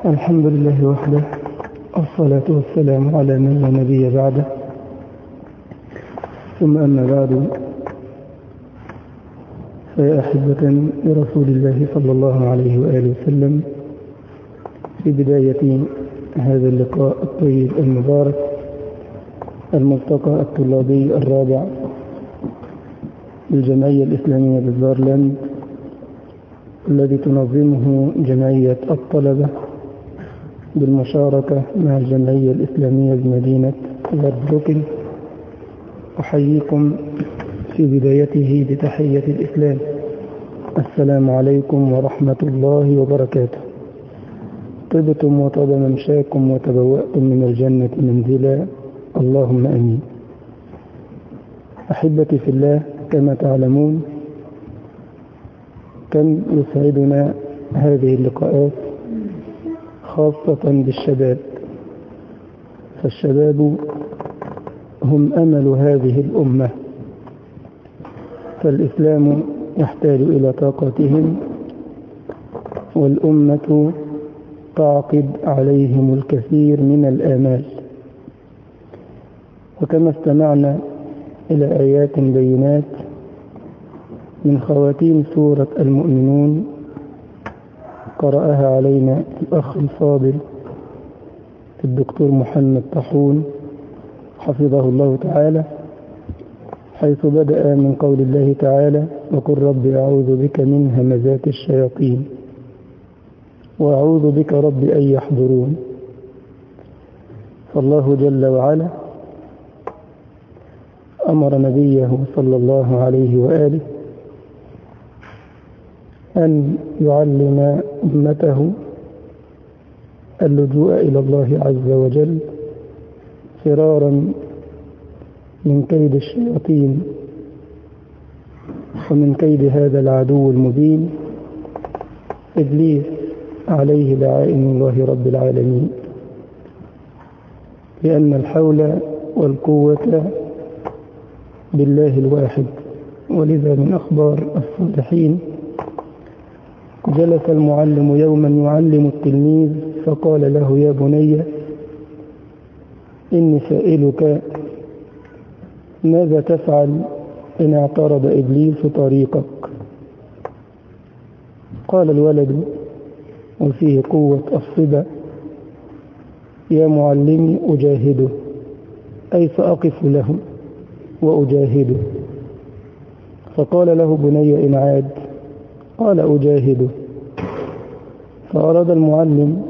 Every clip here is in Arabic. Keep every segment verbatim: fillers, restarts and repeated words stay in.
الحمد لله وحده، والصلاة والسلام على من لا نبي بعده، ثم أما بعد، فيا أحبة لرسول الله صلى الله عليه وآله وسلم، في بداية هذا اللقاء الطيب المبارك، الملتقى الطلابي الرابع للجمعية الإسلامية بالزارلاند، الذي تنظمه جمعية الطلبة بالمشاركة مع الجمعية الإسلامية بمدينة زربروكن. أحييكم في بدايته بتحية الإسلام: السلام عليكم ورحمة الله وبركاته. طبتم وطاب ممشاكم وتبوأتم من الجنة منزلا، اللهم أمين. أحبتي في الله، كما تعلمون كم يسعدنا هذه اللقاءات، خاصة بالشباب، فالشباب هم أمل هذه الأمة، فالإسلام يحتاج إلى طاقتهم، والأمة تعقد عليهم الكثير من الآمال. وكما استمعنا إلى آيات بينات من خواتيم سورة المؤمنون، قرأها علينا الأخ الفاضل الدكتور محمد طاحون حفظه الله تعالى، حيث بدأ من قول الله تعالى: وقل رب أعوذ بك من همزات الشياطين وأعوذ بك رب أن يحضرون. فالله جل وعلا أمر نبيه صلى الله عليه وآله أن يعلم أمته اللجوء إلى الله عز وجل فرارا من كيد الشياطين ومن كيد هذا العدو المبين إبليس عليه لعائن الله رب العالمين، لأن الحول والقوة بالله الواحد. ولذا من أخبار الصالحين: جلس المعلم يوما يعلم التلميذ فقال له: يا بني، إني سائلك ماذا تفعل إن اعترض إبليس طريقك؟ قال الولد وفيه قوة الصبا: يا معلمي، أجاهده، أي سأقف له وأجاهده. فقال له: بني إن عاد؟ قال: أجاهده. فأراد المعلم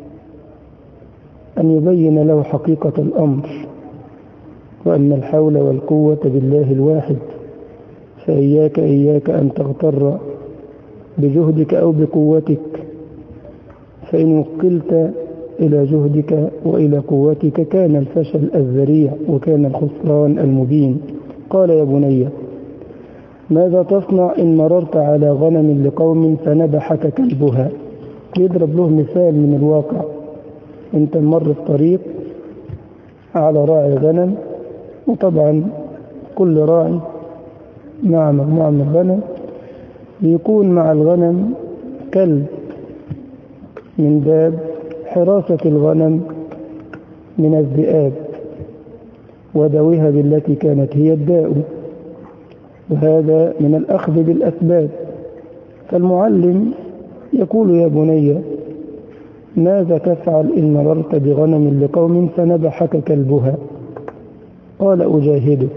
أن يبين له حقيقة الأمر، وأن الحول والقوة بالله الواحد، فإياك إياك أن تغتر بجهدك أو بقوتك، فإن وكلت إلى جهدك وإلى قوتك كان الفشل الذريع وكان الخسران المبين. قال: يا بني، ماذا تصنع إن مررت على غنم لقوم فنبحك كلبها؟ يضرب له مثال من الواقع. انت مر في طريق على راعي غنم، وطبعا كل راعي مع مجموعة من الغنم بيكون مع الغنم كلب من باب حراسة الغنم من الذئاب ودوها بالتي كانت هي الداء، وهذا من الأخذ بالأسباب. فالمعلم يقول: يا بني، ماذا تفعل إن مررت بغنم لقوم فنبحك كلبها؟ قال: أجاهده.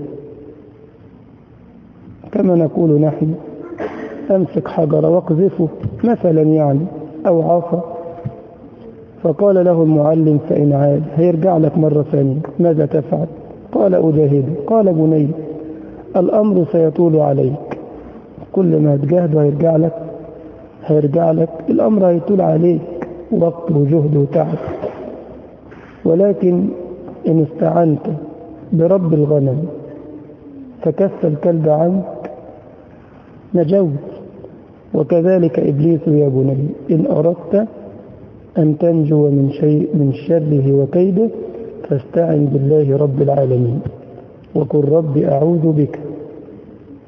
كما نقول نحن: أمسك حجر واقذفه مثلا يعني، أو عصا. فقال له المعلم: فإن عاد؟ هيرجع لك مرة ثانية، ماذا تفعل؟ قال: أجاهده. قال: بني، الأمر سيطول عليك، كل ما تجاهد هيرجع لك هيرجع لك الأمر هيطول عليك، وقت وجهد وتعب. ولكن إن استعنت برب الغنم فكف الكلب عنك نجوت. وكذلك إبليس يا بني، إن أردت أن تنجو من شيء من شره وكيده فاستعن بالله رب العالمين، وقل رب أعوذ بك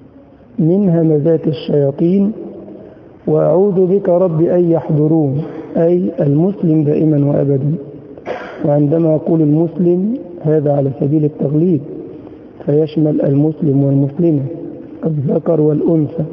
من همزات الشياطين وأعوذ بك رب أن يحضرون. أي المسلم دائما وأبدا. وعندما أقول المسلم هذا على سبيل التغليب، فيشمل المسلم والمسلمة، الذكر والأنثى.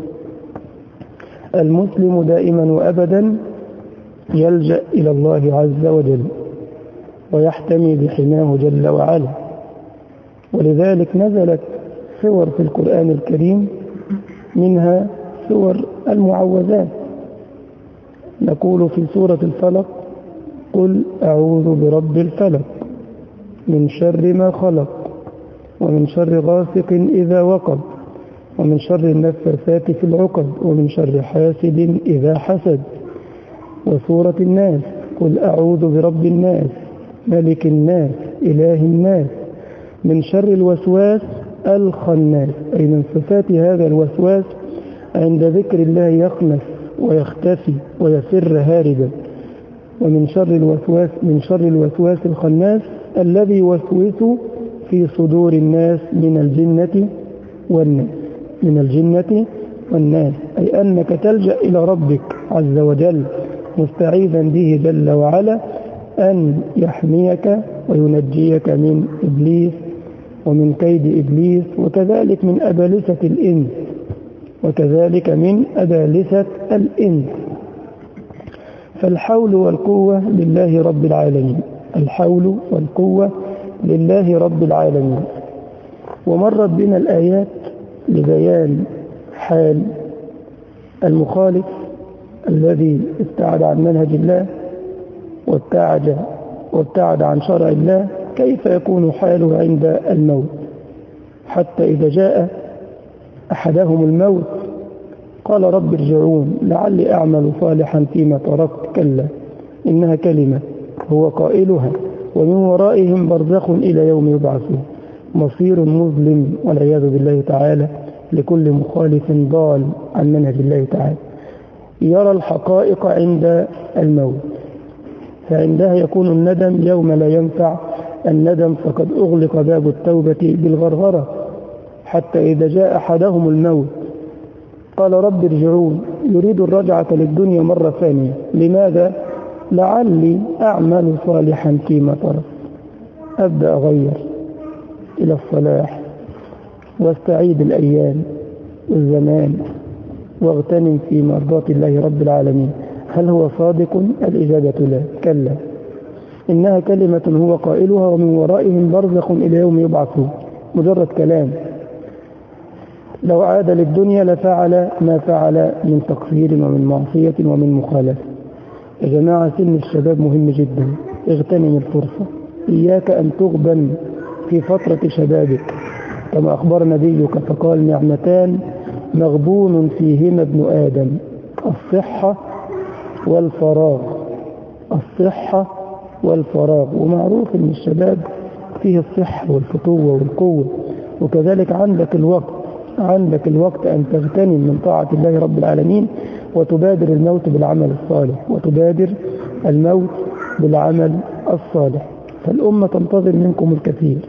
المسلم دائما وأبدا يلجأ إلى الله عز وجل ويحتمي بحماه جل وعلا. ولذلك نزلت سور في القرآن الكريم، منها سور المعوذات. نقول في سورة الفلق: قل أعوذ برب الفلق من شر ما خلق ومن شر غاسق إذا وقب ومن شر النفاثات في العقد ومن شر حاسد إذا حسد. وسورة الناس: قل أعوذ برب الناس ملك الناس إله الناس من شر الوسواس الخناس. أي من صفات هذا الوسواس عند ذكر الله يخنس ويختفي ويفر هاربا. ومن شر الوسواس من شر الوسواس الخناس الذي يوسوس في صدور الناس من الجنة والناس من الجنة والناس. أي أنك تلجأ إلى ربك عز وجل مستعيذا به جل وعلا أن يحميك وينجيك من إبليس ومن كيد إبليس، وكذلك من أبالسة الإنس وكذلك من أبالسة الإنس. فالحول والقوة لله رب العالمين، الحول والقوة لله رب العالمين. ومرت بنا الآيات لبيان حال المخالف الذي ابتعد عن منهج الله وابتعد وابتعد عن شرع الله، كيف يكون حاله عند الموت، حتى إذا جاء أحدهم الموت قال: رب ارجعون لعلي أعمل صالحا فيما تركت. كلا إنها كلمة هو قائلها ومن ورائهم برزخ إلى يوم يبعثون. مصير مظلم والعياذ بالله تعالى لكل مخالف ضال عن منهج الله تعالى. يرى الحقائق عند الموت، فعندها يكون الندم يوم لا ينفع الندم، فقد أغلق باب التوبة بالغرغرة. حتى إذا جاء أحدهم الموت قال: رب ارجعون، يريد الرجعة للدنيا مرة ثانية. لماذا؟ لعلي أعمل صالحا فيما ترك، أبدأ أغير إلى الصلاح واستعيد الأيام والزمان واغتنم في مرضاة الله رب العالمين. هل هو صادق؟ الإجابة لا، كلا إنها كلمة هو قائلها ومن ورائهم برزخ إلى يوم يبعثون. مجرد كلام. لو عاد للدنيا لفعل ما فعل من تقصير ومن معصية ومن مخالفة. يا جماعة، سن الشباب مهم جدا، اغتنم الفرصة. إياك أن تغبن في فترة شبابك، كما أخبر نبيك فقال: نعمتان مغبون فيهما ابن آدم، الصحة والفراغ. الصحة والفراغ. ومعروف أن الشباب فيه الصحة والفتوة والقوة، وكذلك عندك الوقت عندك الوقت أن تغتنم من طاعة الله رب العالمين وتبادر الموت بالعمل الصالح وتبادر الموت بالعمل الصالح. فالأمة تنتظر منكم الكثير،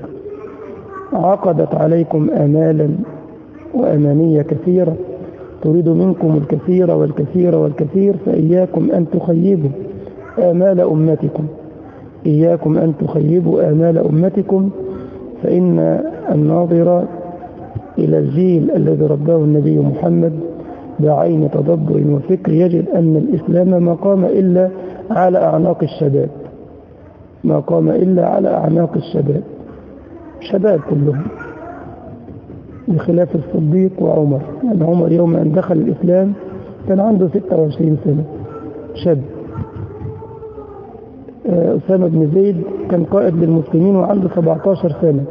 عقدت عليكم آمالا وأمانية كثيرة، تريد منكم الكثير والكثير والكثير، فإياكم أن تخيبوا آمال أمتكم إياكم أن تخيبوا آمال أمتكم فإن الناظر إلى الجيل الذي رباه النبي محمد بعين تدبر وفكر يجد أن الإسلام ما قام إلا على أعناق الشباب ما قام إلا على أعناق الشباب شباب كلهم، بخلاف الصديق وعمر. يعني عمر يوم أن دخل الإسلام كان عنده ستة وعشرين سنة، شاب. أسامة بن زيد كان قائد للمسلمين وعنده سبعة عشر سنة.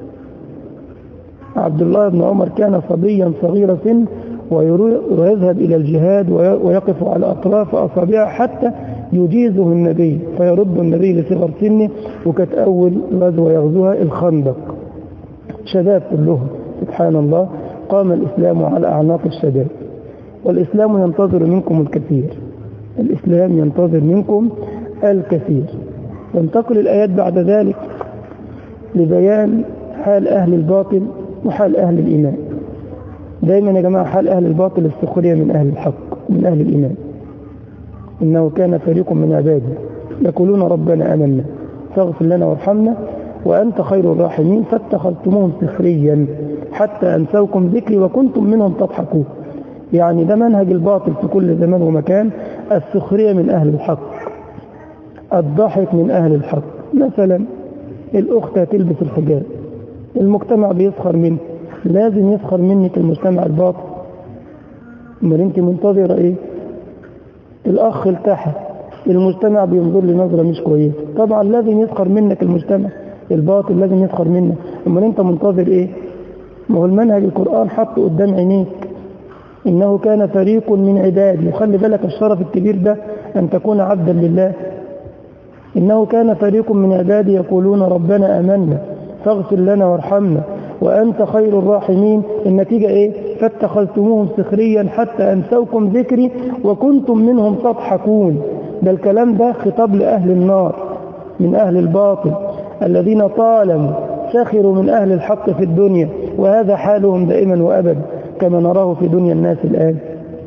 عبد الله بن عمر كان صبيا صغير سن ويذهب إلى الجهاد ويقف على أطراف أصابعه حتى يجيزه النبي فيرد النبي لصغر سنه. وكانت أول غزوة يغزوها الخندق. شباب كلهم، سبحان الله، قام الإسلام على أعناق الشباب. والإسلام ينتظر منكم الكثير الإسلام ينتظر منكم الكثير. تنتقل الآيات بعد ذلك لبيان حال أهل الباطل وحال أهل الإيمان. دايما يا جماعة حال أهل الباطل السخرية من أهل الحق من أهل الإيمان. إنه كان فريق من عبادي يقولون ربنا آمنا فاغفر لنا وارحمنا وأنت خير الراحمين فاتخذتموهم سخريا حتى أنسوكم ذكري وكنتم منهم تضحكون. يعني ده منهج الباطل في كل زمان ومكان، السخرية من أهل الحق، الضحك من أهل الحق. مثلا الأخت تلبس الحجاب، المجتمع بيسخر منه، لازم يسخر منك المجتمع الباطل. امال انت منتظرة ايه؟ الأخ التحى، المجتمع بينظر لي نظرة مش كويسة، طبعا لازم يسخر منك المجتمع الباطل، لازم يسخر منك. امال انت منتظر ايه؟ ما هو المنهج القرآن حطه قدام عينيك، إنه كان فريق من عبادي. وخلي بالك الشرف الكبير ده أن تكون عبدا لله. إنه كان فريق من عبادي يقولون ربنا آمنا فاغفر لنا وارحمنا وأنت خير الراحمين. النتيجة إيه؟ فاتخذتموهم سخريا حتى أنسوكم ذكري وكنتم منهم تضحكون. ده الكلام ده خطاب لأهل النار من أهل الباطل الذين طالما سخروا من أهل الحق في الدنيا، وهذا حالهم دائما وأبدا كما نراه في دنيا الناس الآن.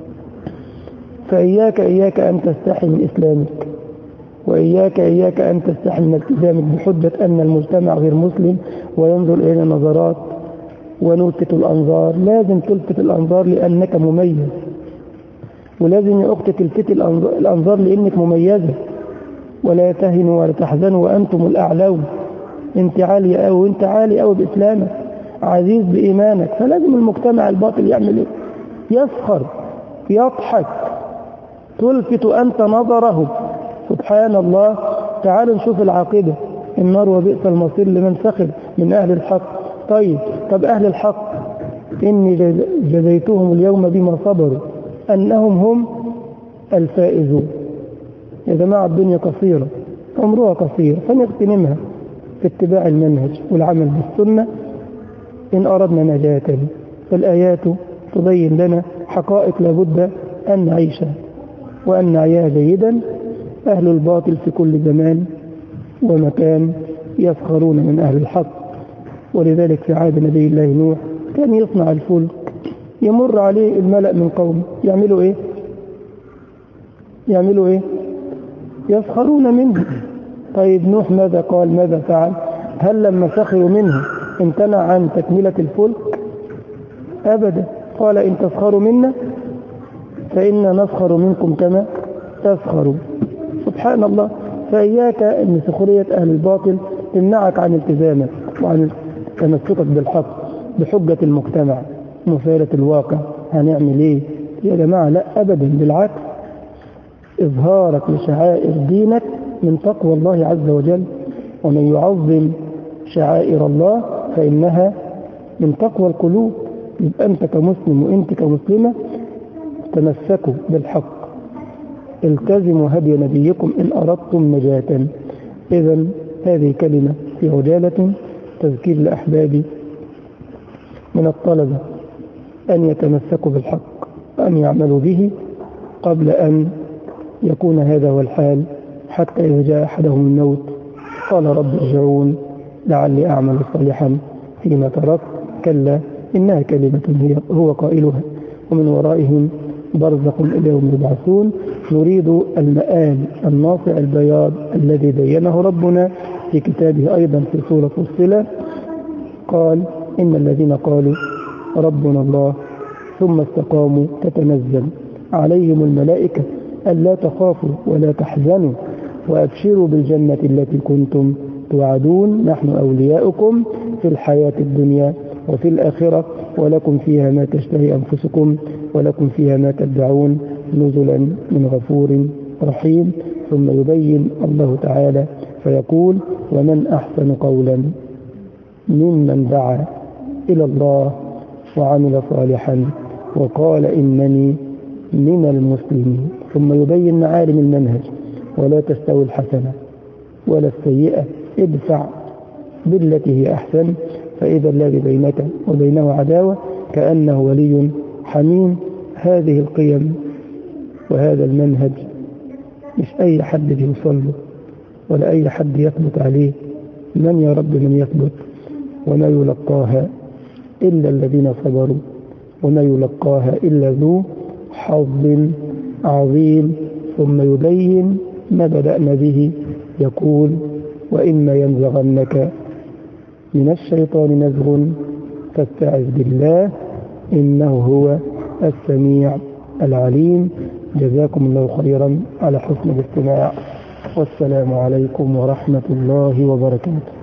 فإياك إياك أن تستحي من إسلامك، وإياك إياك أن تستحي من التزامك بحجة أن المجتمع غير مسلم وينظر إلينا نظرات ونلفت الأنظار. لازم تلفت الأنظار لأنك مميز، ولازم يا أختي تلفت الأنظار لأنك مميزة. ولا تهنوا ولا تحزنوا وأنتم الأعلون. أنت عالية أو أنت عالي أو بإسلامك، عزيز بإيمانك. فلازم المجتمع الباطل يعمل إيه؟ يسخر، يضحك، تلفت أنت نظره. سبحان الله. تعالوا نشوف العاقبة، النار وبئس المصير لمن سخر من أهل الحق. طيب طب أهل الحق إني جزيتهم اليوم بما صبروا أنهم هم الفائزون. يا جماعة الدنيا قصيرة، عمرها قصير، فنغتنمها في اتباع المنهج والعمل بالسنة إن أردنا نجاة. فالآيات تبين لنا حقائق لابد أن نعيشها وأن نعيها جيدا. أهل الباطل في كل زمان ومكان يسخرون من أهل الحق. ولذلك في عهد نبي الله نوح كان يصنع الفلك، يمر عليه الملأ من قومه، يعملوا إيه؟ يعملوا إيه؟ يسخرون منه. طيب نوح ماذا قال؟ ماذا فعل؟ هل لما سخروا منه امتنع عن تكملة الفلك؟ أبدا. قال إن تسخروا منا فإنا نسخر منكم كما تسخروا. سبحان الله. فإياك أن سخرية أهل الباطل تمنعك عن التزامك وعن تمسكك بالحق بحجة المجتمع مفارة الواقع. هنعمل إيه يا جماعة؟ لا أبدا، بالعكس، إظهارك لشعائر دينك من تقوى الله عز وجل. ومن يعظم شعائر الله فإنها من تقوى القلوب. يبقى أنت كمسلم وأنت كمسلمة تمسكوا بالحق، التزموا هدي نبيكم إن أردتم نجاة. إذا هذه كلمة في عجالة تذكير لأحبابي من الطلبة أن يتمسكوا بالحق وأن يعملوا به قبل أن يكون هذا هو الحال، حتى إذا جاء أحدهم الموت قال رب ارجعون لعلي أعمل صالحا فيما تركت. كلا إنها كلمة هي هو قائلها ومن ورائهم برزق إلى يوم يبعثون. نريد المآل الناصع البياض الذي بينه ربنا في كتابه أيضا في سورة فصلة. قال إن الذين قالوا ربنا الله ثم استقاموا تتنزل عليهم الملائكة ألا تخافوا ولا تحزنوا وأبشروا بالجنة التي كنتم توعدون نحن أولياؤكم في الحياة الدنيا وفي الآخرة ولكم فيها ما تشتهي أنفسكم ولكم فيها ما تدعون نزلا من غفور رحيم. ثم يبين الله تعالى فيقول ومن أحسن قولا ممن دعا إلى الله وعمل صالحا وقال إنني من المسلمين. ثم يبين معالم المنهج ولا تستوي الحسنة ولا السيئة ادفع بالتي هي أحسن فإذا الذي بينك وبينه عداوة كأنه ولي حميم. هذه القيم وهذا المنهج مش أي حد بيوصل له ولا أي حد يثبت عليه. من يا رب من يثبت؟ وما يلقاها إلا الذين صبروا وما يلقاها إلا ذو حظ عظيم. ثم يبين ما بدأنا به. يقول وإما ينزغنك من الشيطان نزغ فاستعذ بالله إنه هو السميع العليم. جزاكم الله خيرا على حسن الاستماع، والسلام عليكم ورحمة الله وبركاته.